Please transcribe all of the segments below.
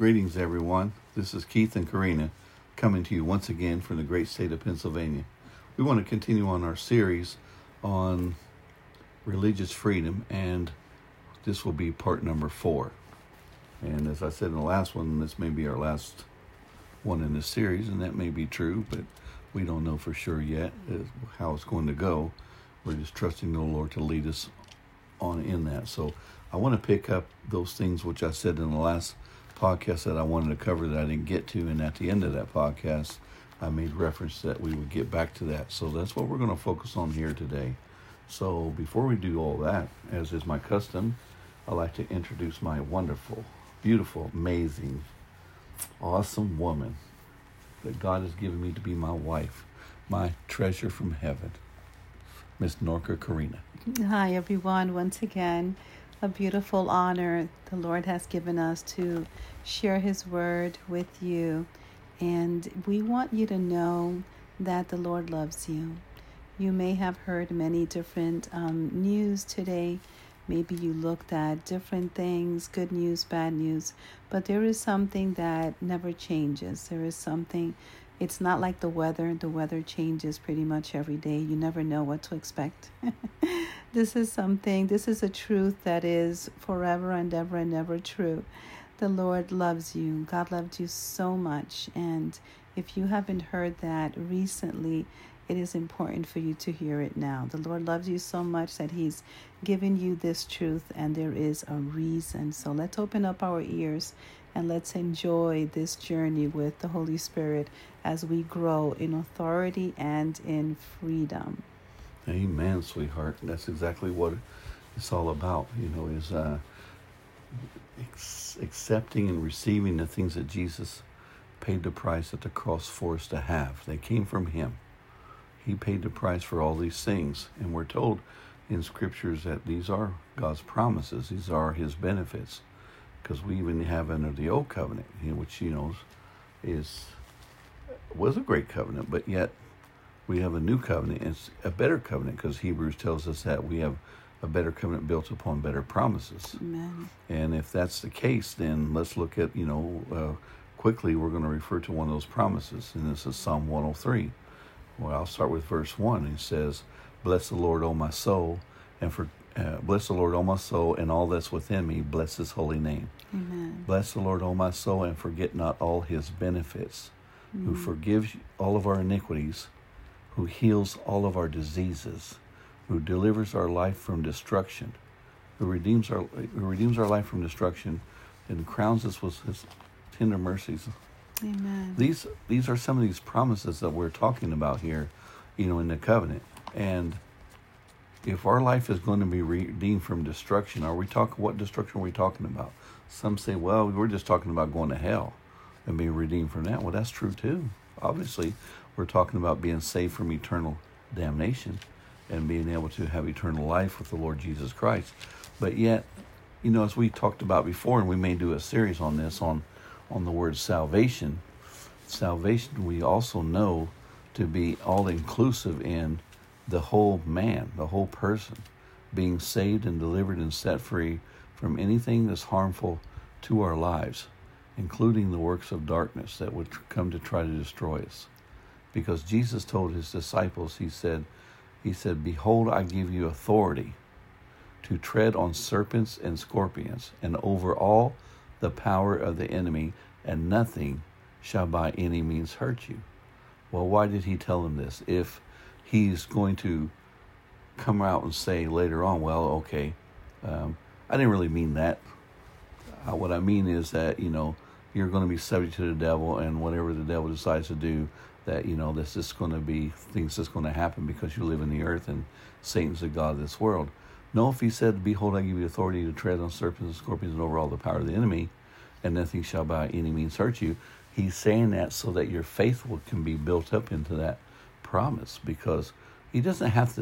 Greetings, everyone. This is Keith and Karina coming to you once again from the great state of Pennsylvania. We want to continue on our series on religious freedom, and this will be part number 4. And as I said in the last one, this may be our last one in this series, and that may be true, but we don't know for sure yet how it's going to go. We're just trusting the Lord to lead us on in that. So I want to pick up those things which I said in the last podcast that I wanted to cover that I didn't get to, and at the end of that podcast I made reference that we would get back to that. So that's what we're going to focus on here today. So before we do all that, as is my custom, I'd like to introduce my wonderful, beautiful, amazing, awesome woman that God has given me to be my wife, my treasure from heaven, Miss Norca Karina. Hi, everyone. Once again, a beautiful honor the Lord has given us to share His word with you. And we want you to know that the Lord loves you. You may have heard many different news today. Maybe you looked at different things, good news, bad news. But there is something that never changes. There is something. It's not like the weather. The weather changes pretty much every day. You never know what to expect. This is a truth that is forever and ever true. The Lord loves you. God loved you so much. And if you haven't heard that recently, it is important for you to hear it now. The Lord loves you so much that He's given you this truth, and there is a reason. So let's open up our ears and let's enjoy this journey with the Holy Spirit as we grow in authority and in freedom. Amen, sweetheart. That's exactly what it's all about, is accepting and receiving the things that Jesus paid the price at the cross for us to have. They came from Him. He paid the price for all these things. And we're told in scriptures that these are God's promises. These are His benefits. Because we even have under the old covenant, which, was a great covenant, but yet we have a new covenant. It's a better covenant because Hebrews tells us that we have a better covenant built upon better promises. Amen. And if that's the case, then let's look at, quickly we're going to refer to one of those promises. And this is Psalm 103. Well, I'll start with verse 1. It says, "Bless the Lord, O my soul, bless the Lord, O my soul, and all that's within me. Bless His holy name. Amen. Bless the Lord, O my soul, and forget not all His benefits, who forgives all of our iniquities, who heals all of our diseases, who delivers our life from destruction, who redeems our life from destruction, and crowns us with His tender mercies." Amen. These are some of these promises that we're talking about here, in the covenant. And if our life is going to be redeemed from destruction, what destruction are we talking about? Some say, well, we're just talking about going to hell and being redeemed from that. Well, that's true too. Obviously, we're talking about being saved from eternal damnation and being able to have eternal life with the Lord Jesus Christ. But yet, as we talked about before, and we may do a series on this, on the word salvation. Salvation we also know to be all-inclusive in the whole man, the whole person, being saved and delivered and set free from anything that's harmful to our lives, including the works of darkness that would come to try to destroy us. Because Jesus told His disciples, He said, "Behold, I give you authority to tread on serpents and scorpions, and over all the power of the enemy, and nothing shall by any means hurt you." Well, why did He tell them this? If He's going to come out and say later on, well, okay, I didn't really mean that. What I mean is that, you're going to be subject to the devil, and whatever the devil decides to do, that, this is going to be things that's going to happen because you live in the earth and Satan's the god of this world. No, if He said, "Behold, I give you authority to tread on serpents and scorpions and over all the power of the enemy, and nothing shall by any means hurt you," He's saying that so that your faith can be built up into that promise, because He doesn't have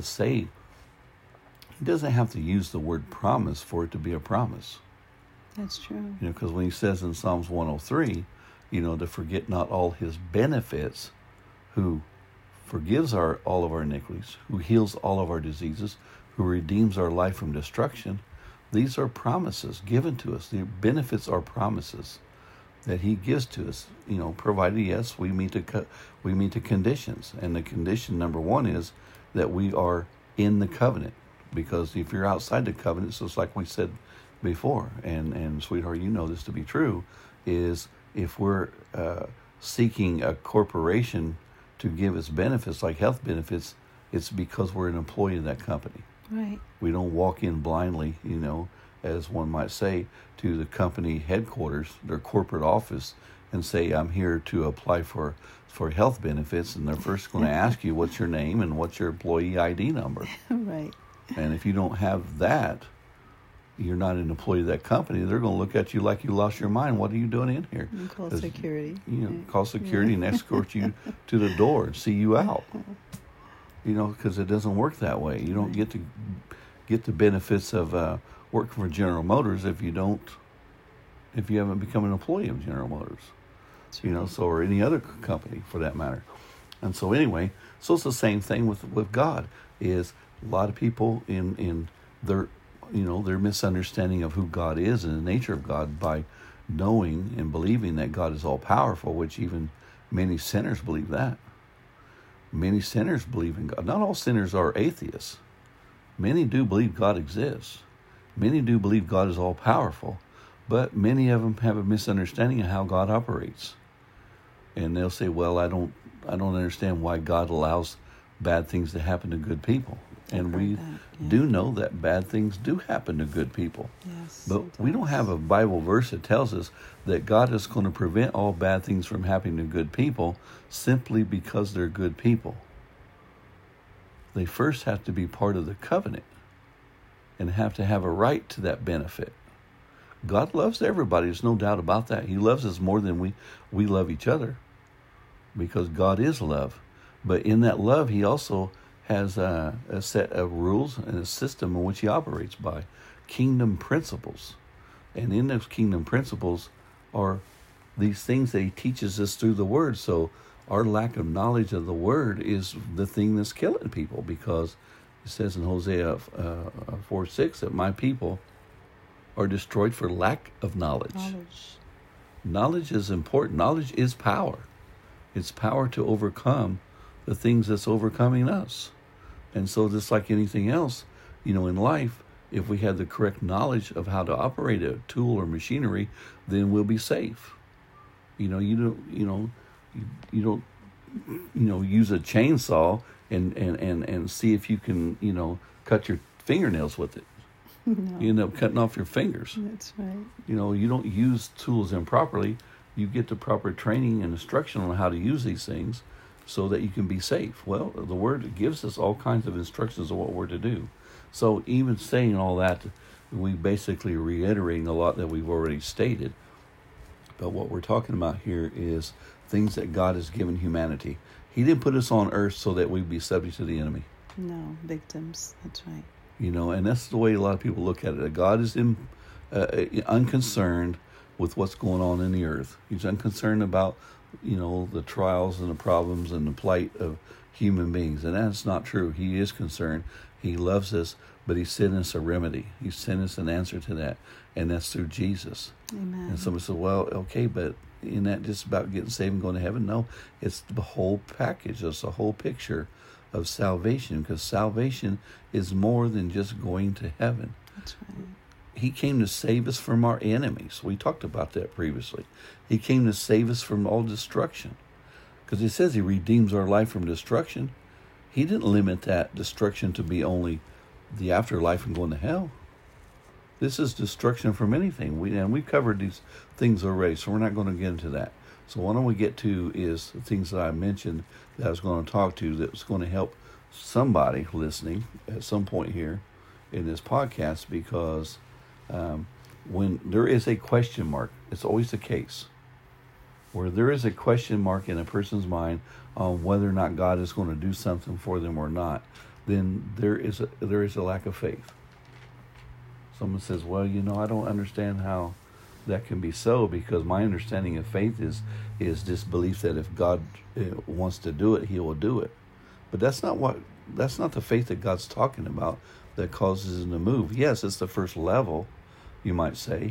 to use the word promise for it to be a promise. That's true. Because when He says in Psalms 103, to forget not all His benefits, who forgives all of our iniquities, who heals all of our diseases, who redeems our life from destruction. These are promises given to us. The benefits are promises. that He gives to us. Provided, yes, we meet the conditions. And the condition number one is that we are in the covenant. Because if you're outside the covenant, so it's like we said before, and sweetheart, you know this to be true, is if we're seeking a corporation to give us benefits like health benefits, it's because we're an employee of that company. Right. We don't walk in blindly, as one might say, to the company headquarters, their corporate office, and say, I'm here to apply for health benefits, and they're first going to ask you what's your name and what's your employee ID number. Right. And if you don't have that, you're not an employee of that company. They're going to look at you like you lost your mind. What are you doing in here? And call security. Call security and escort you to the door and see you out. Because it doesn't work that way. You don't get the benefits of working for General Motors if you haven't become an employee of General Motors. Or any other company for that matter. And so anyway, so it's the same thing with God. Is a lot of people in their misunderstanding of who God is and the nature of God by knowing and believing that God is all powerful, which even many sinners believe that. Many sinners believe in God. Not all sinners are atheists. Many do believe God exists. Many do believe God is all powerful, but many of them have a misunderstanding of how God operates. And they'll say, well, I don't understand why God allows bad things to happen to good people. And we do know that bad things do happen to good people. Yes, but we don't have a Bible verse that tells us that God is going to prevent all bad things from happening to good people simply because they're good people. They first have to be part of the covenant and have to have a right to that benefit. God loves everybody. There's no doubt about that. He loves us more than we love each other, because God is love. But in that love, He also has a set of rules and a system in which He operates by, kingdom principles. And in those kingdom principles are these things that He teaches us through the Word. So our lack of knowledge of the Word is the thing that's killing people, because it says in Hosea 4:6 that my people are destroyed for lack of knowledge. Knowledge is important. Knowledge is power. It's power to overcome the things that's overcoming us. And so just like anything else, in life, if we have the correct knowledge of how to operate a tool or machinery, then we'll be safe. You don't use a chainsaw and see if you can, cut your fingernails with it. No. You end up cutting off your fingers. That's right. You don't use tools improperly. You get the proper training and instruction on how to use these things so that you can be safe. Well, the Word gives us all kinds of instructions of what we're to do. So even saying all that, we basically reiterating a lot that we've already stated. But what we're talking about here is things that God has given humanity. He didn't put us on earth so that we'd be subject to the enemy. No, victims. That's right. And that's the way a lot of people look at it. That God is unconcerned with what's going on in the earth. He's unconcerned about, the trials and the problems and the plight of human beings. And that's not true. He is concerned. He loves us, but He sent us a remedy. He sent us an answer to that, and that's through Jesus. Amen. And somebody said, well, okay, but isn't that just about getting saved and going to heaven? No, it's the whole package. It's the whole picture of salvation, because salvation is more than just going to heaven. That's right. He came to save us from our enemies. We talked about that previously. He came to save us from all destruction, because it says He redeems our life from destruction. He didn't limit that destruction to be only the afterlife and going to hell. This is destruction from anything. We've covered these things already, so we're not going to get into that. So what I want to get to is the things that I mentioned that I was going to talk to that was going to help somebody listening at some point here in this podcast, because when there is a question mark, it's always the case, where there is a question mark in a person's mind on whether or not God is going to do something for them or not, then there is a lack of faith. Someone says, well, I don't understand how that can be so, because my understanding of faith is this belief that if God wants to do it, He will do it. But that's not the faith that God's talking about that causes Him to move. Yes, it's the first level, you might say,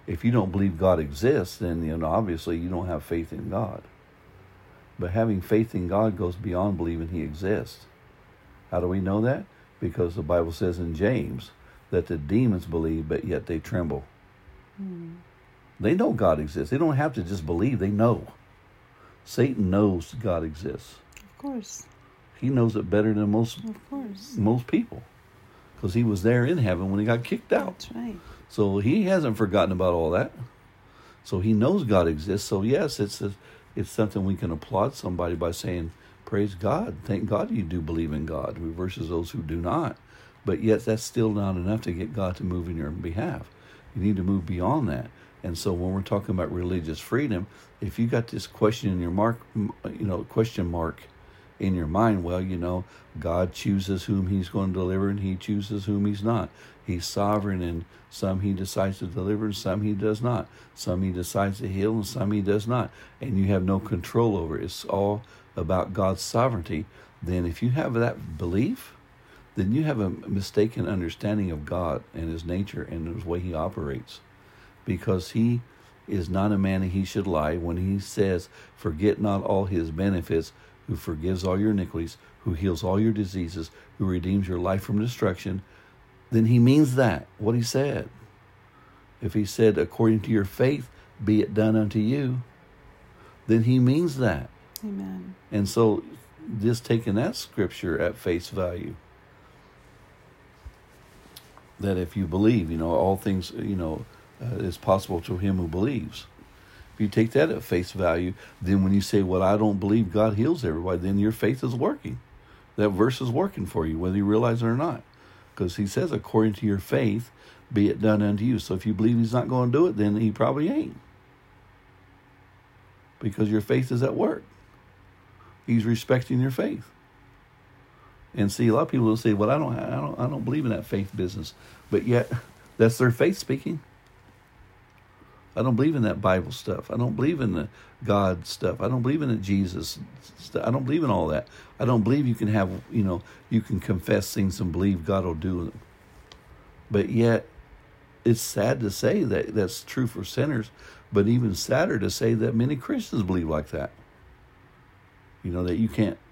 If you don't believe God exists, then obviously you don't have faith in God. But having faith in God goes beyond believing He exists. How do we know that? Because the Bible says in James that the demons believe, but yet they tremble. They know God exists. They don't have to just believe. They know. Satan knows God exists. Of course. He knows it better than most people, because he was there in heaven when he got kicked out. That's right. So he hasn't forgotten about all that. So he knows God exists. So yes, it's something we can applaud somebody by saying, praise God. Thank God you do believe in God versus those who do not. But yet that's still not enough to get God to move in your behalf. You need to move beyond that. And so when we're talking about religious freedom, if you got this question in your question mark in your mind, well, God chooses whom He's going to deliver, and He chooses whom He's not. He's sovereign, and some He decides to deliver, and some He does not. Some He decides to heal, and some He does not. And you have no control over it. It's all about God's sovereignty. Then if you have that belief, then you have a mistaken understanding of God and His nature and His way He operates. Because He is not a man that He should lie. When He says, forget not all His benefits, who forgives all your iniquities, who heals all your diseases, who redeems your life from destruction, then He means that, what He said. If He said, according to your faith, be it done unto you, then He means that. Amen. And so, just taking that scripture at face value, that if you believe, all things, is possible to him who believes. If you take that at face value, then when you say, well, I don't believe God heals everybody, then your faith is working. That verse is working for you, whether you realize it or not. Because He says, according to your faith, be it done unto you. So if you believe He's not going to do it, then He probably ain't. Because your faith is at work. He's respecting your faith. And see, a lot of people will say, well, I don't believe in that faith business. But yet, that's their faith speaking. I don't believe in that Bible stuff. I don't believe in the God stuff. I don't believe in the Jesus stuff. I don't believe in all that. I don't believe you can have, you can confess things and believe God will do them. But yet, it's sad to say that that's true for sinners, but even sadder to say that many Christians believe like that. That you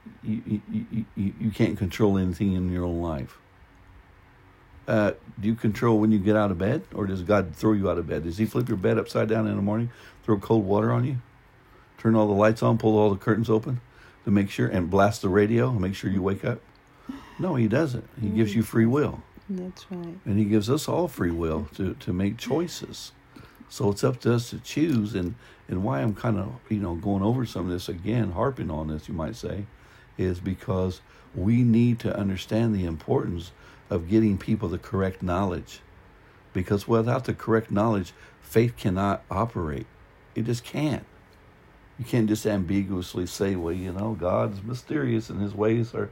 can't control anything in your own life. Do you control when you get out of bed, or does God throw you out of bed? Does He flip your bed upside down in the morning, throw cold water on you, turn all the lights on, pull all the curtains open to make sure, and blast the radio and make sure you wake up? No, He doesn't. He gives you free will. That's right. And He gives us all free will to make choices. So it's up to us to choose. And why I'm kind of, going over some of this again, harping on this, you might say, is because we need to understand the importance of getting people the correct knowledge. Because without the correct knowledge, faith cannot operate. It just can't. You can't just ambiguously say, well, God's mysterious and His ways are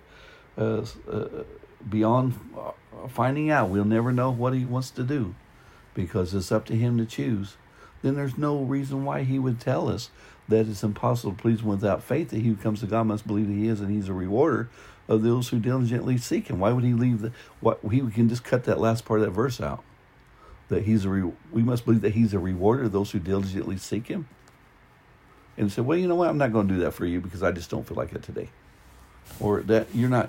beyond finding out. We'll never know what He wants to do because it's up to Him to choose. Then there's no reason why He would tell us that it's impossible to please Him without faith, that He who comes to God must believe that He is, and He's a rewarder of those who diligently seek Him. Why would He leave we can just cut that last part of that verse out. That we must believe that He's a rewarder of those who diligently seek Him. And say, well, you know what, I'm not going to do that for you because I just don't feel like it today. Or that you're not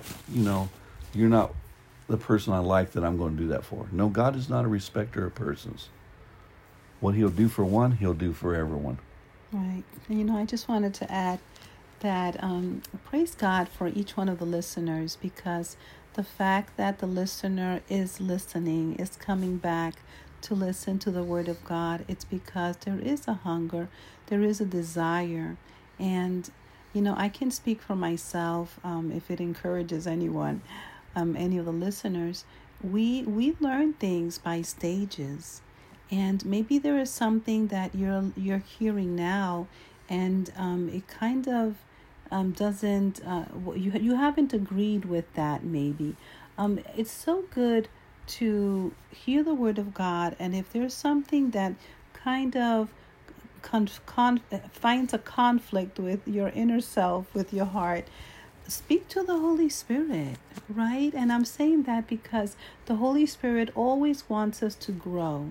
the person I like that I'm going to do that for. No, God is not a respecter of persons. What He'll do for one, He'll do for everyone. Right. And, I just wanted to add that praise God for each one of the listeners, because the fact that the listener is listening, is coming back to listen to the Word of God, it's because there is a hunger, there is a desire. And, I can speak for myself, if it encourages anyone, any of the listeners. We learn things by stages. And maybe there is something that you're hearing now, and it kind of doesn't. You haven't agreed with that. Maybe it's so good to hear the Word of God, and if there's something that kind of finds a conflict with your inner self, with your heart, speak to the Holy Spirit, right? And I'm saying that because the Holy Spirit always wants us to grow.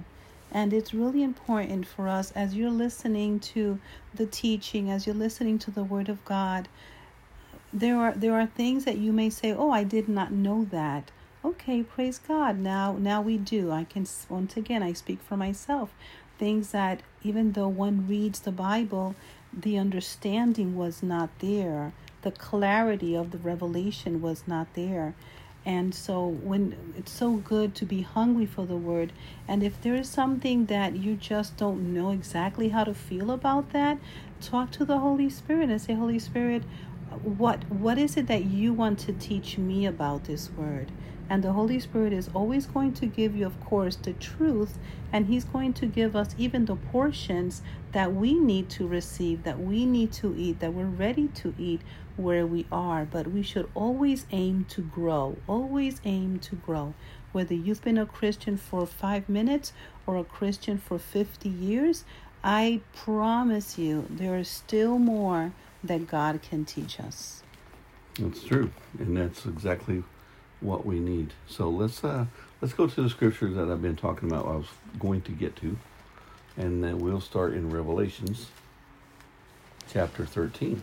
And it's really important for us, as you're listening to the teaching, as you're listening to the Word of God, there are things that you may say, "Oh, I did not know that." Okay, praise God. Now we do. I can, once again, I speak for myself. Things that, even though one reads the Bible, the understanding was not there. The clarity of the revelation was not there. And so when it's so good to be hungry for the word, and if there is something that you just don't know exactly how to feel about that, talk to the Holy Spirit and say, "Holy Spirit, what is it that you want to teach me about this word?" And the Holy Spirit is always going to give you, of course, the truth, and He's going to give us even the portions that we need to receive, that we need to eat, that we're ready to eat where we are. But we should always aim to grow, always aim to grow. Whether you've been a Christian for 5 minutes or a Christian for 50 years, I promise you there is still more that God can teach us. That's true, and that's exactly what we need. So let's go to the scriptures that I've been talking about. I was going to get to, and then we'll start in Revelations chapter 13.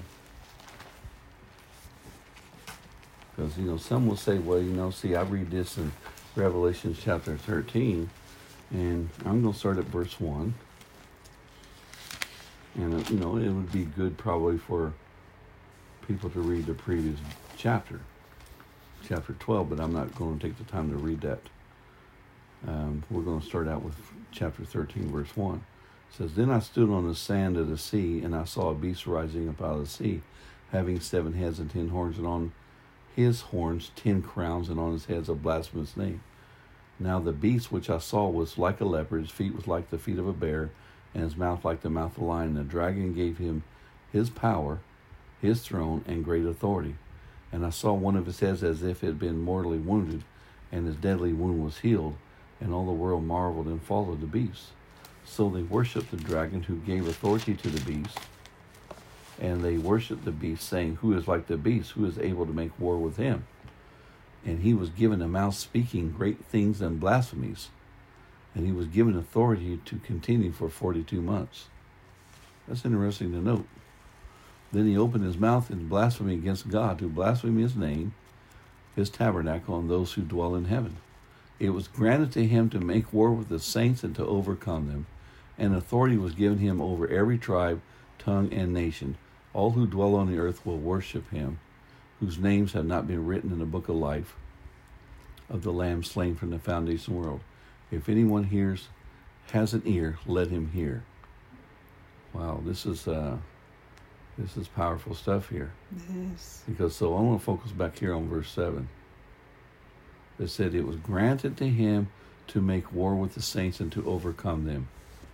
Because some will say, well, see, I read this in Revelations chapter 13, and I'm going to start at verse 1. And it would be good probably for people to read the previous chapter 12, but I'm not going to take the time to read that. We're going to start out with chapter 13, verse 1. It says, "Then I stood on the sand of the sea, and I saw a beast rising up out of the sea, having 7 heads and 10 horns, and on his horns 10 crowns, and on his heads a blasphemous name. Now the beast which I saw was like a leopard, his feet was like the feet of a bear, and his mouth like the mouth of a lion. The dragon gave him his power, his throne, and great authority. And I saw one of his heads as if it had been mortally wounded, and his deadly wound was healed. And all the world marveled and followed the beast. So they worshipped the dragon, who gave authority to the beast. And they worshipped the beast, saying, 'Who is like the beast? Who is able to make war with him?' And he was given a mouth speaking great things and blasphemies. And he was given authority to continue for 42 months. That's interesting to note. Then he opened his mouth in blasphemy against God, to blaspheme his name, his tabernacle, and those who dwell in heaven. It was granted to him to make war with the saints and to overcome them. And authority was given him over every tribe, tongue, and nation. All who dwell on the earth will worship him, whose names have not been written in the book of life of the Lamb slain from the foundation of the world. If anyone has an ear, let him hear." Wow, this is powerful stuff here. Yes. Because I want to focus back here on verse 7. It said it was granted to him to make war with the saints and to overcome them.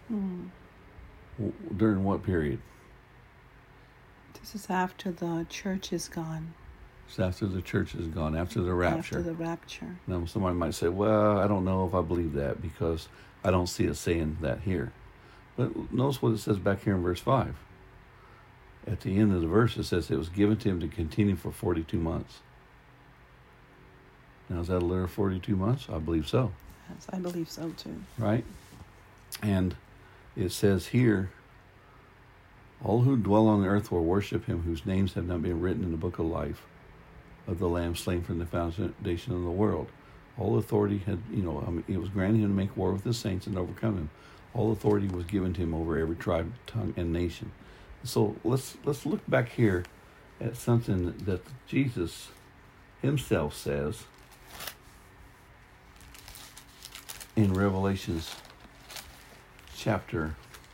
During what period? This is after the church is gone. It's after the church is gone, after the rapture. After the rapture. Now, somebody might say, well, I don't know if I believe that because I don't see it saying that here. But notice what it says back here in verse 5. At the end of the verse, it says it was given to him to continue for 42 months. Now, is that a literal 42 months? I believe so. Yes, I believe so too. Right? And it says here, all who dwell on the earth will worship him, whose names have not been written in the book of life of the Lamb slain from the foundation of the world. All authority it was granted him to make war with the saints and overcome him. All authority was given to him over every tribe, tongue, and nation. So let's look back here at something that Jesus himself says in Revelations chapter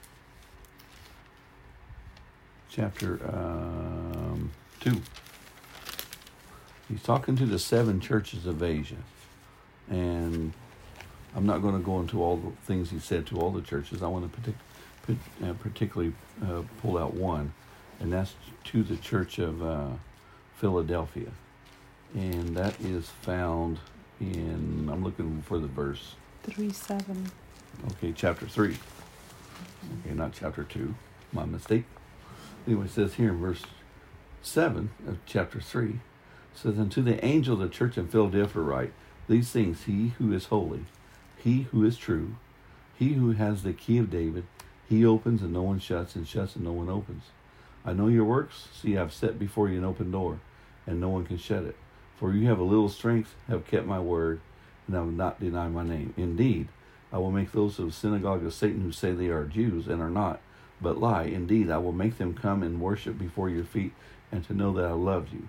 2. He's talking to the 7 churches of Asia. And I'm not going to go into all the things he said to all the churches. I want to particularly pull out one, and that's to the church of Philadelphia. And that is found in, I'm looking for the verse. 3:7. Okay, chapter 3. Okay, not chapter 2. My mistake. Anyway, it says here in verse 7 of chapter 3, it says, "And to the angel of the church in Philadelphia write, these things he who is holy, he who is true, He who has the key of David, he opens and no one shuts, and shuts and no one opens. I know your works. See, I have set before you an open door, and no one can shut it. For you have a little strength, have kept my word, and have not denied my name. Indeed, I will make those of the synagogue of Satan who say they are Jews and are not, but lie. Indeed, I will make them come and worship before your feet, and to know that I loved you.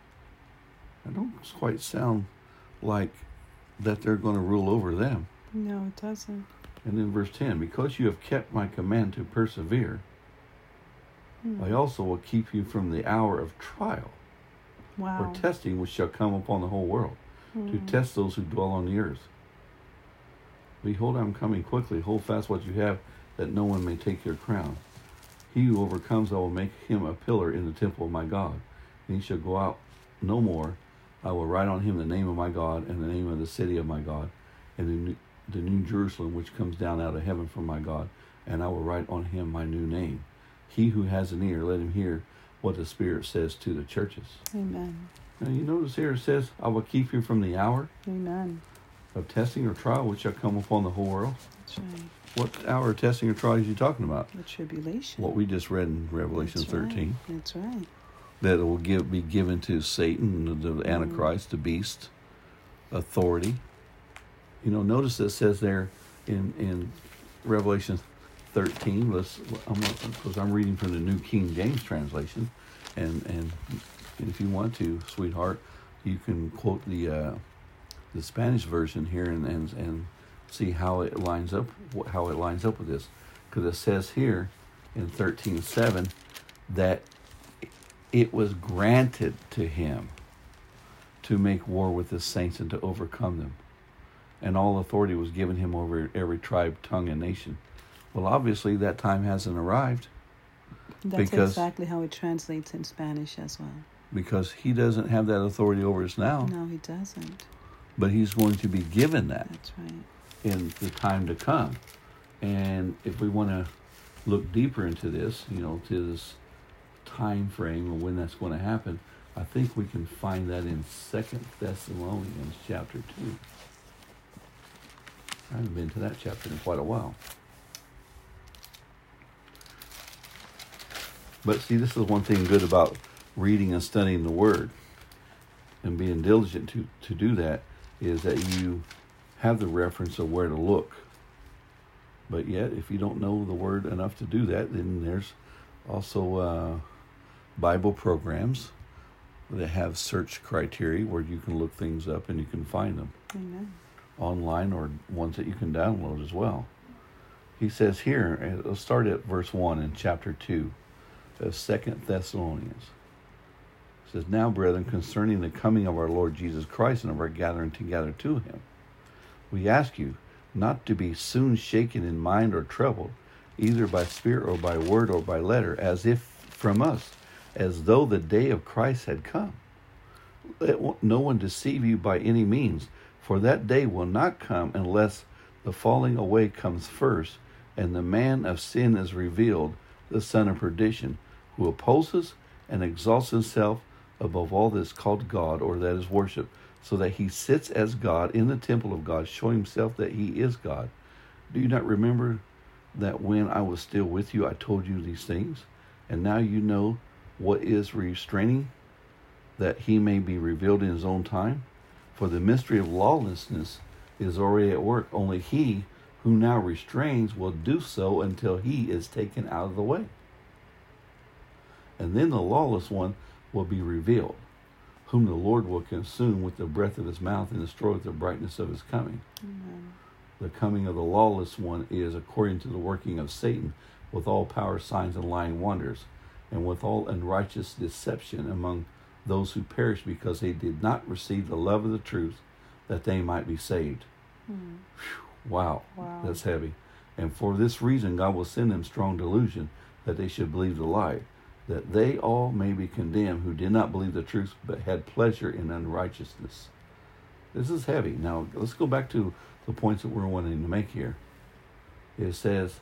I don't quite sound like that they're going to rule over them. No, it doesn't. And then verse 10, because you have kept my command to persevere, I also will keep you from the hour of trial, or testing, which shall come upon the whole world, to test those who dwell on the earth. Behold, I am coming quickly. Hold fast what you have, that no one may take your crown. He who overcomes, I will make him a pillar in the temple of my God, and he shall go out no more. I will write on him the name of my God, and the name of the city of my God, and the new Jerusalem, which comes down out of heaven from my God, and I will write on him my new name. He who has an ear, let him hear what the Spirit says to the churches. Amen. Now you notice here it says, I will keep you from the hour Amen. of testing or trial, which shall come upon the whole world. That's right. What hour of testing or trial are you talking about? The tribulation. What we just read in Revelation 13. That's right. That it will be given to Satan, the Antichrist, the beast, authority. You know, notice it says there in Revelation 13. Because I'm reading from the New King James translation, and if you want to, sweetheart, you can quote the Spanish version here and see how it lines up with this, because it says here in 13:7 that it was granted to him to make war with the saints and to overcome them, and all authority was given him over every tribe, tongue, and nation. Well, obviously that time hasn't arrived. That's exactly how it translates in Spanish as well. Because he doesn't have that authority over us now. No, he doesn't. But he's going to be given that. That's right. In the time to come. And if we want to look deeper into this, to this time frame and when that's going to happen, I think we can find that in 2 Thessalonians chapter 2. I haven't been to that chapter in quite a while. But see, this is one thing good about reading and studying the Word and being diligent to do that, is that you have the reference of where to look. But yet, if you don't know the Word enough to do that, then there's also Bible programs that have search criteria where you can look things up and you can find them. Amen. Online, or ones that you can download as well. He says here, let's start at verse 1 in chapter 2 of 2 Thessalonians. It says, now, brethren, concerning the coming of our Lord Jesus Christ and of our gathering together to him, we ask you not to be soon shaken in mind or troubled, either by spirit or by word or by letter, as if from us, as though the day of Christ had come. Let no one deceive you by any means, for that day will not come unless the falling away comes first, and the man of sin is revealed, the son of perdition, who opposes and exalts himself above all that is called God, or that is worshipped, so that he sits as God in the temple of God, showing himself that he is God. Do you not remember that when I was still with you, I told you these things? And now you know what is restraining, that he may be revealed in his own time? For the mystery of lawlessness is already at work. Only he who now restrains will do so until he is taken out of the way. And then the lawless one will be revealed, whom the Lord will consume with the breath of his mouth and destroy with the brightness of his coming. Amen. The coming of the lawless one is according to the working of Satan, with all power, signs, and lying wonders, and with all unrighteous deception among those who perish, because they did not receive the love of the truth, that they might be saved. Wow, that's heavy. And for this reason God will send them strong delusion, that they should believe the lie, that they all may be condemned who did not believe the truth, but had pleasure in unrighteousness. This is heavy. Now, let's go back to the points that we're wanting to make here. It says,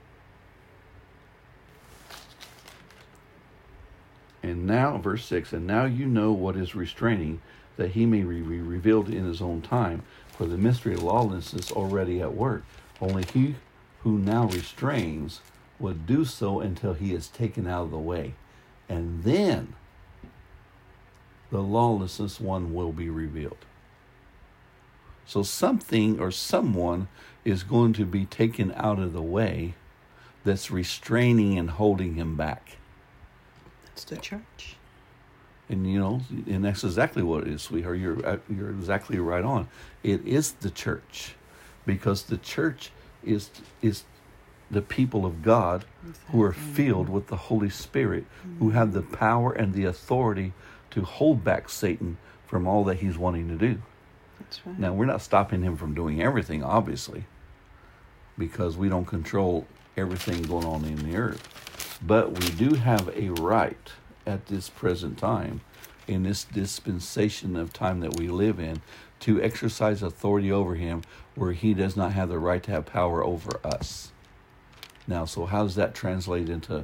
and now, verse 6, and now you know what is restraining, that he may be revealed in his own time, for the mystery of lawlessness is already at work. Only he who now restrains would do so until he is taken out of the way. And then the lawlessness one will be revealed. So something or someone is going to be taken out of the way that's restraining and holding him back. That's the church. And and that's exactly what it is, sweetheart. You're exactly right on. It is the church, because the church is the people of God who are filled with the Holy Spirit, who have the power and the authority to hold back Satan from all that he's wanting to do. That's right. Now, we're not stopping him from doing everything, obviously, because we don't control everything going on in the earth. But we do have a right at this present time, in this dispensation of time that we live in, to exercise authority over him where he does not have the right to have power over us. Now, so how does that translate into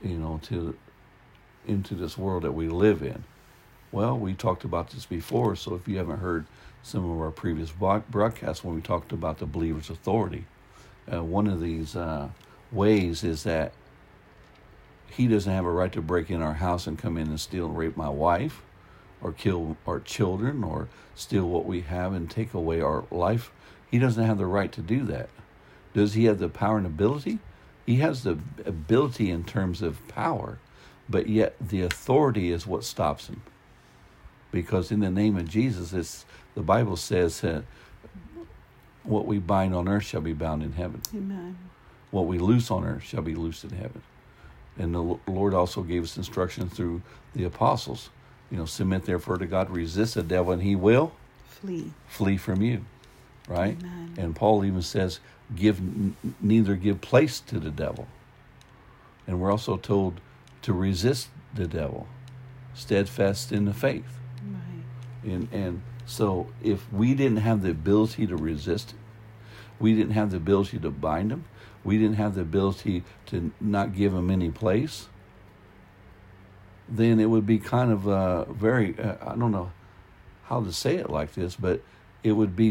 this world that we live in? Well, we talked about this before, so if you haven't heard some of our previous broadcasts when we talked about the believer's authority, one of these ways is that he doesn't have a right to break in our house and come in and steal and rape my wife, or kill our children, or steal what we have and take away our life. He doesn't have the right to do that. Does he have the power and ability? He has the ability in terms of power, but yet the authority is what stops him. Because in the name of Jesus, the Bible says that what we bind on earth shall be bound in heaven. Amen. What we loose on earth shall be loosed in heaven. And the Lord also gave us instruction through the apostles. Submit therefore to God, resist the devil, and he will flee from you. Right? Amen. And Paul even says, neither give place to the devil. And we're also told to resist the devil, steadfast in the faith. Right. And so if we didn't have the ability to resist him, we didn't have the ability to bind him, we didn't have the ability to not give him any place, then it would be kind of very, I don't know how to say it like this, but it would be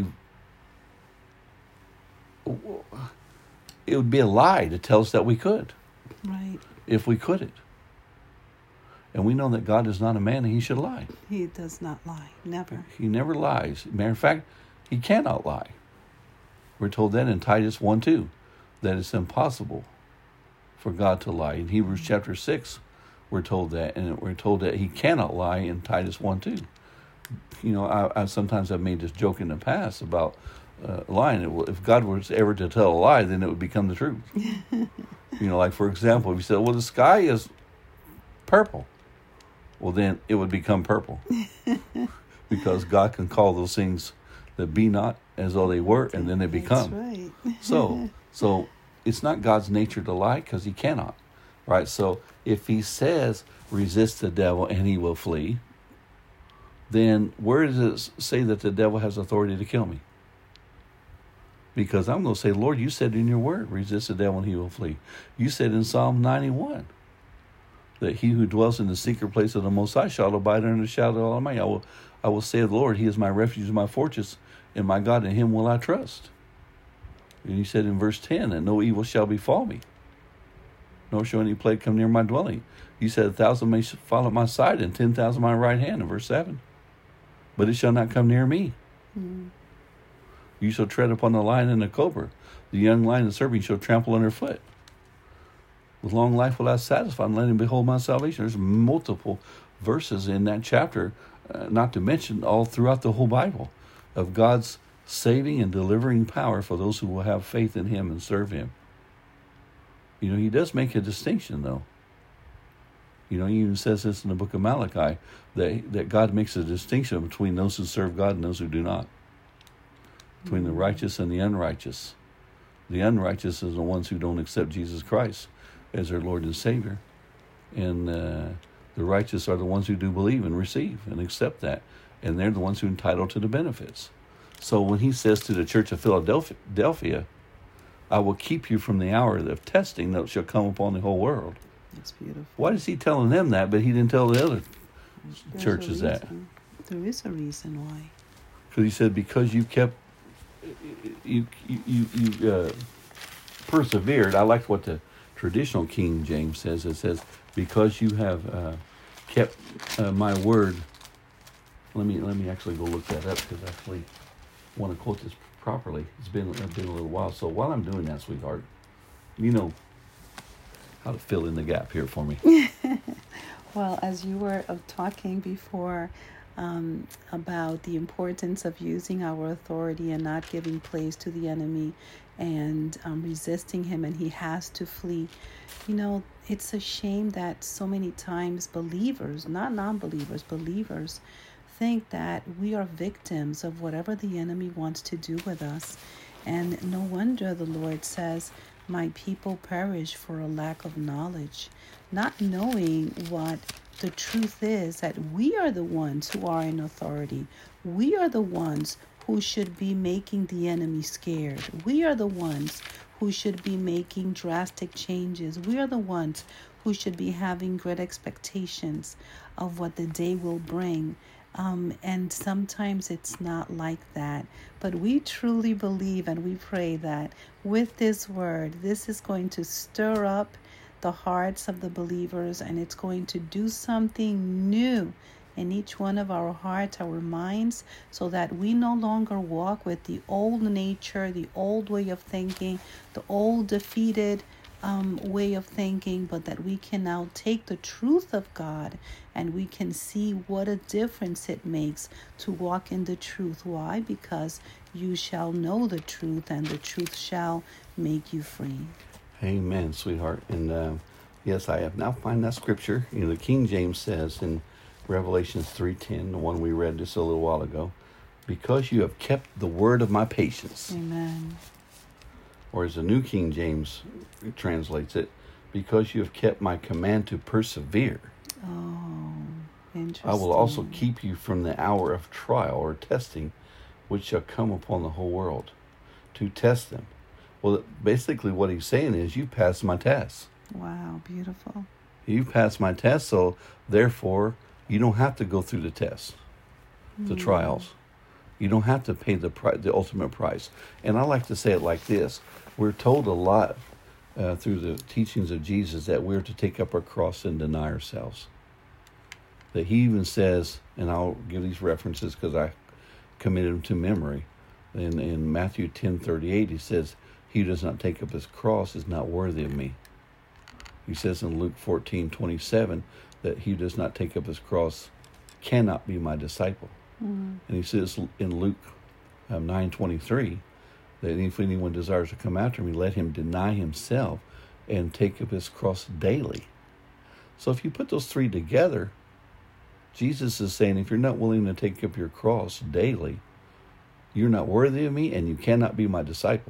a lie to tell us that we could. Right. If we couldn't. And we know that God is not a man and he should lie. He does not lie. Never. He never lies. Matter of fact, he cannot lie. We're told that in Titus 1:2, that it's impossible for God to lie. In Hebrews chapter 6, we're told that, and we're told that he cannot lie in Titus 1:2. I sometimes I've made this joke in the past about lying. If God was ever to tell a lie, then it would become the truth. Like for example, if you said, well, the sky is purple, well, then it would become purple. Because God can call those things that be not as though they were, and then they become. That's right. So it's not God's nature to lie, because he cannot. Right? So if he says, resist the devil and he will flee, then where does it say that the devil has authority to kill me? Because I'm going to say, Lord, you said in your word, resist the devil and he will flee. You said in Psalm 91 that he who dwells in the secret place of the Most High shall abide under the shadow of the Almighty. I will say of the Lord, he is my refuge and my fortress, and my God, in him will I trust. And you said in verse 10 that no evil shall befall me, nor shall any plague come near my dwelling. You said 1,000 may fall at my side and 10,000 at my right hand, in verse 7. But it shall not come near me. Mm. You shall tread upon the lion and the cobra. The young lion and serpent shall trample underfoot. With long life will I satisfy and let him behold my salvation. There's multiple verses in that chapter, not to mention all throughout the whole Bible, of God's saving and delivering power for those who will have faith in him and serve him. He does make a distinction, though. He even says this in the book of Malachi, that God makes a distinction between those who serve God and those who do not. Between the righteous and the unrighteous. The unrighteous is the ones who don't accept Jesus Christ as their Lord and Savior. And the righteous are the ones who do believe and receive and accept that. And they're the ones who are entitled to the benefits. So when he says to the church of Philadelphia, I will keep you from the hour of testing that shall come upon the whole world. That's beautiful. Why is he telling them that, but he didn't tell the other churches that? There is a reason why. Because he said, because you kept, persevered. I like what the traditional King James says. It says, because you have kept my word. Let me actually go look that up, because I actually want to quote this properly. It's been a little while. So while I'm doing that, sweetheart, you know how to fill in the gap here for me. Well, as you were talking before about the importance of using our authority and not giving place to the enemy and resisting him, and he has to flee. It's a shame that so many times believers, not non-believers, believers, think that we are victims of whatever the enemy wants to do with us. And no wonder the Lord says, my people perish for a lack of knowledge, not knowing what the truth is, that we are the ones who are in authority. We are the ones who should be making the enemy scared. We are the ones who should be making drastic changes. We are the ones who should be having great expectations of what the day will bring. And sometimes it's not like that. But we truly believe and we pray that with this word, this is going to stir up the hearts of the believers, and it's going to do something new in each one of our hearts, our minds, so that we no longer walk with the old nature, the old way of thinking, the old defeated way of thinking, but that we can now take the truth of God and we can see what a difference it makes to walk in the truth. Why? Because you shall know the truth, and the truth shall make you free. Amen, sweetheart. And yes, I have now find that scripture. The King James says in Revelations 3:10, the one we read just a little while ago, because you have kept the word of my patience. Amen. Or as the New King James translates it, because you have kept my command to persevere. Oh, interesting. I will also keep you from the hour of trial or testing, which shall come upon the whole world, to test them. Well, basically what he's saying is, you passed my test. Wow, beautiful. You passed my test, so therefore you don't have to go through the test, the trials. You don't have to pay the ultimate price. And I like to say it like this. We're told a lot through the teachings of Jesus that we're to take up our cross and deny ourselves. That he even says, and I'll give these references because I committed them to memory. In Matthew 10:38, he says, he who does not take up his cross is not worthy of me. He says in Luke 14:27 that he who does not take up his cross cannot be my disciple. And he says in Luke 9:23 that if anyone desires to come after me, let him deny himself and take up his cross daily. So if you put those three together, Jesus is saying, if you're not willing to take up your cross daily, you're not worthy of me and you cannot be my disciple.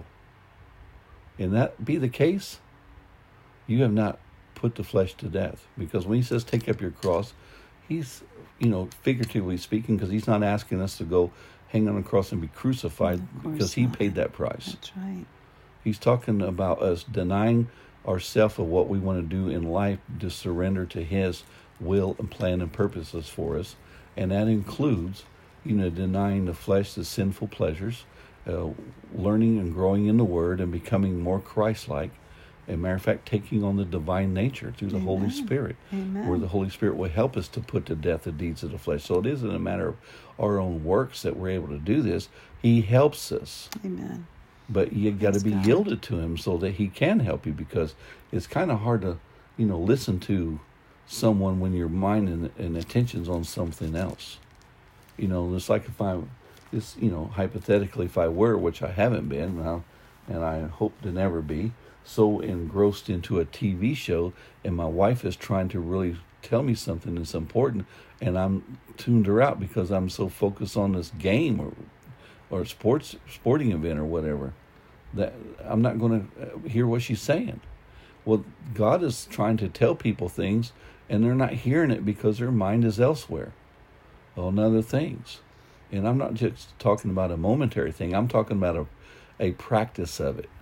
And that be the case, you have not put the flesh to death. Because when he says take up your cross, he's, figuratively speaking, because he's not asking us to go hang on a cross and be crucified, because he paid that price. That's right. He's talking about us denying ourselves of what we want to do in life to surrender to his will and plan and purposes for us. And that includes, denying the flesh, the sinful pleasures, learning and growing in the Word and becoming more Christ-like. As a matter of fact, taking on the divine nature through the Holy Spirit, where the Holy Spirit will help us to put to death the deeds of the flesh. So it isn't a matter of our own works that we're able to do this. He helps us. Amen. But you got to be yielded to him so that he can help you, because it's kind of hard to, listen to someone when your mind and attention's on something else. It's like hypothetically, if I were, which I haven't been, and I hope to never be, so engrossed into a TV show, and my wife is trying to really tell me something that's important, and I'm tuned her out because I'm so focused on this game or sporting event or whatever, that I'm not going to hear what she's saying. Well, God is trying to tell people things, and they're not hearing it because their mind is elsewhere on other things. And I'm not just talking about a momentary thing. I'm talking about a practice of it.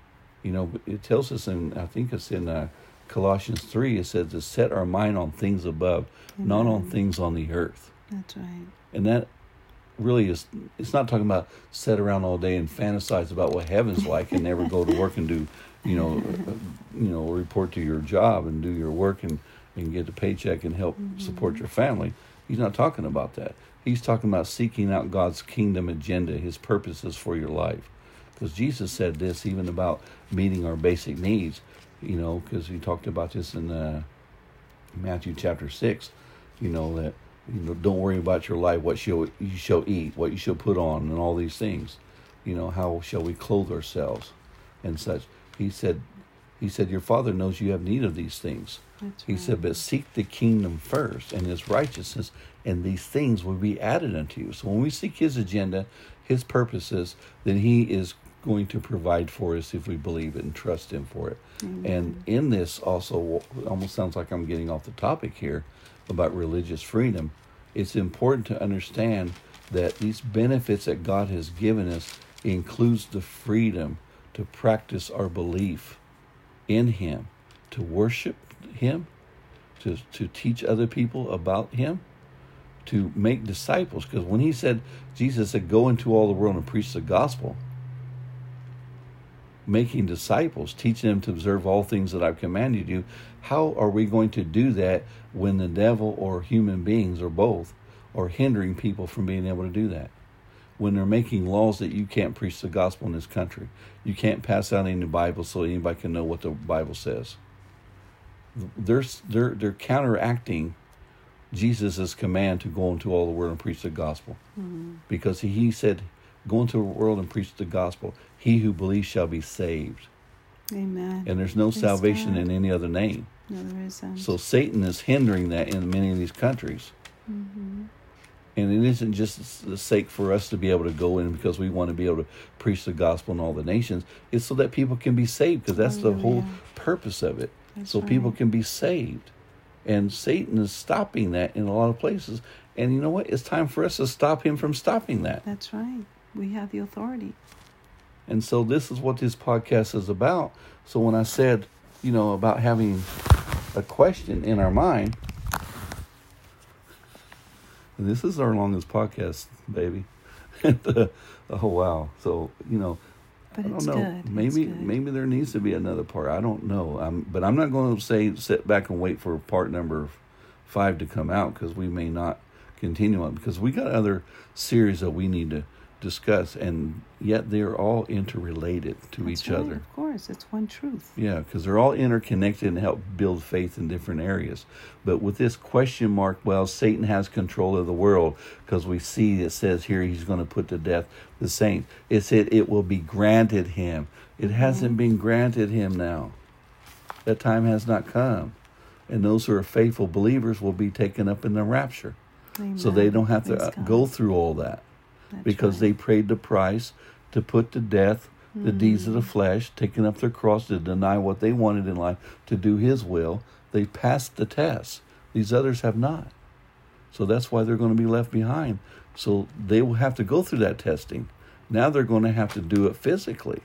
It tells us I think it's in Colossians 3, it says to set our mind on things above, not on things on the earth. That's right. And that really is, it's not talking about sit around all day and fantasize about what heaven's like and never go to work and do you know, report to your job and do your work and get a paycheck and help support your family. He's not talking about that. He's talking about seeking out God's kingdom agenda, his purposes for your life. Because Jesus said this even about meeting our basic needs, because he talked about this in Matthew chapter 6, that don't worry about your life, what you shall eat, what you shall put on, and all these things. How shall we clothe ourselves and such. He said, your Father knows you have need of these things. He said, but seek the kingdom first and his righteousness, and these things will be added unto you. So when we seek his agenda, his purposes, then he is going to provide for us if we believe it and trust him for it. Mm-hmm. And in this also, almost sounds like I'm getting off the topic here about religious freedom. It's important to understand that these benefits that God has given us includes the freedom to practice our belief in him, to worship him, to teach other people about him, to make disciples. Because when Jesus said, go into all the world and preach the gospel, making disciples, teaching them to observe all things that I've commanded you, how are we going to do that when the devil or human beings or both are hindering people from being able to do that? When they're making laws that you can't preach the gospel in this country. You can't pass out any Bible so anybody can know what the Bible says. They're counteracting Jesus' command to go into all the world and preach the gospel. Mm-hmm. Because he said, go into the world and preach the gospel. He who believes shall be saved. Amen. And there's no salvation in any other name. No, there isn't. So Satan is hindering that in many of these countries. Mm-hmm. And it isn't just the sake for us to be able to go in because we want to be able to preach the gospel in all the nations. It's so that people can be saved, because that's the whole purpose of it. That's so people can be saved. And Satan is stopping that in a lot of places. And you know what? It's time for us to stop him from stopping that. That's right. We have the authority. And so this is what this podcast is about. So when I said, about having a question in our mind, and this is our longest podcast, baby. Oh, wow. So, but I don't know. Good. Maybe there needs to be another part. I don't know. But I'm not going to sit back and wait for part number 5 to come out, because we may not continue on, because we got other series that we need to discuss, and yet they're all interrelated to each other. Of course, it's one truth. Yeah, because they're all interconnected and help build faith in different areas. But with this question mark, Satan has control of the world, because we see it says here he's going to put to death the saints. It said it will be granted him. It hasn't been granted him now. That time has not come. And those who are faithful believers will be taken up in the rapture. Amen. So they don't have to go through all that. Because they paid the price to put to death the deeds of the flesh, taking up their cross to deny what they wanted in life, to do his will. They passed the test. These others have not. So that's why they're going to be left behind. So they will have to go through that testing. Now they're going to have to do it physically.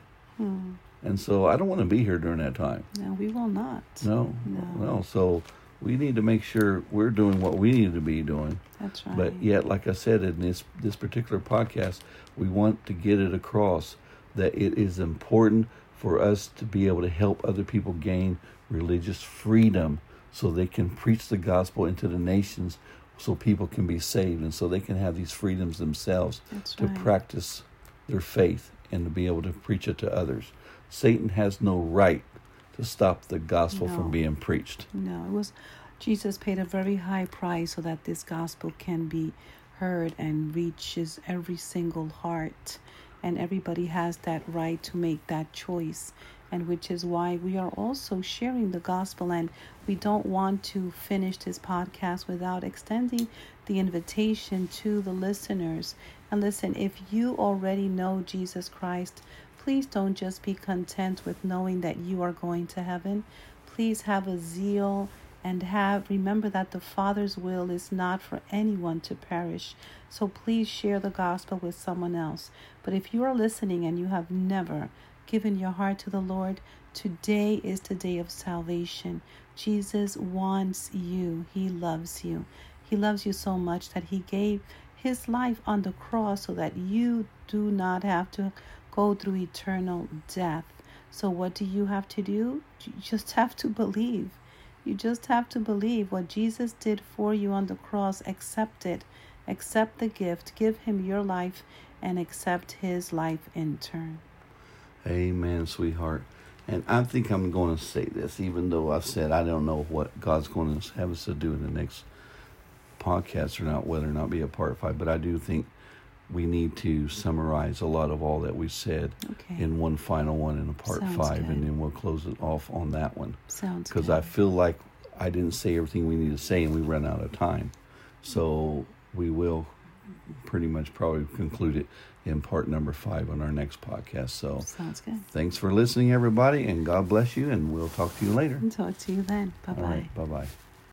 And so I don't want to be here during that time. No, we will not. No. Well, so we need to make sure we're doing what we need to be doing. That's right. But yet, like I said, in this particular podcast, we want to get it across that it is important for us to be able to help other people gain religious freedom, so they can preach the gospel into the nations, so people can be saved, and so they can have these freedoms themselves. That's to right. Practice their faith and to be able to preach it to others. Satan has no right to stop the gospel from being preached. No, Jesus paid a very high price so that this gospel can be heard and reaches every single heart. And everybody has that right to make that choice. And which is why we are also sharing the gospel. And we don't want to finish this podcast without extending the invitation to the listeners. And listen, if you already know Jesus Christ, please don't just be content with knowing that you are going to heaven. Please have a zeal and remember that the Father's will is not for anyone to perish. So please share the gospel with someone else. But if you are listening and you have never given your heart to the Lord, today is the day of salvation. Jesus wants you. He loves you. He loves you so much that he gave his life on the cross so that you do not have to go through eternal death. So what do you have to do? You just have to believe. You just have to believe what Jesus did for you on the cross. Accept it. Accept the gift. Give him your life and accept his life in turn. Amen, sweetheart. And I think I'm going to say this, even though I've said I don't know what God's going to have us to do in the next podcast or not, whether or not be a part 5. But I do think we need to summarize a lot of all that we said in one final one in a part 5, and then we'll close it off on that one. Sounds good. Because I feel like I didn't say everything we need to say, and we ran out of time. So we will pretty much probably conclude it in part number 5 on our next podcast. So sounds good. Thanks for listening, everybody, and God bless you, and we'll talk to you later. And talk to you then. Bye-bye. All right, bye-bye.